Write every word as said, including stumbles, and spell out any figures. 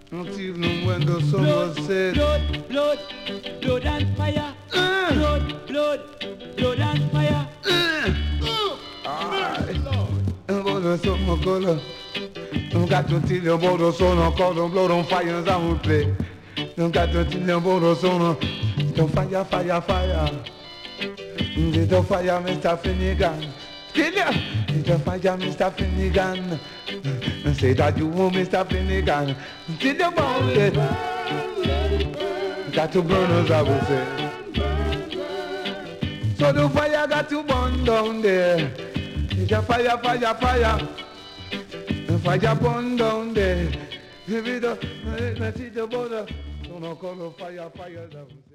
Not even when the sun was set. Blood, blood, blood and fire. Uh. Blood, blood, blood and fire. Uh. Aye. About the summer color. Don't got to tell you about the sun or call them blood on fire as I will play. Don't got to tell you about the sun. The fire, fire, fire. The fire, Mister Finnegan. Kill ya! The fire, Mister Finnegan. Say that you want Mister Finnegan. Till the bone it. Got to burn us, I would say. So the fire got to burn down there. The fire, fire, fire. The fire burn down there. Give it up, let's see the border. Don't call the fire, fire.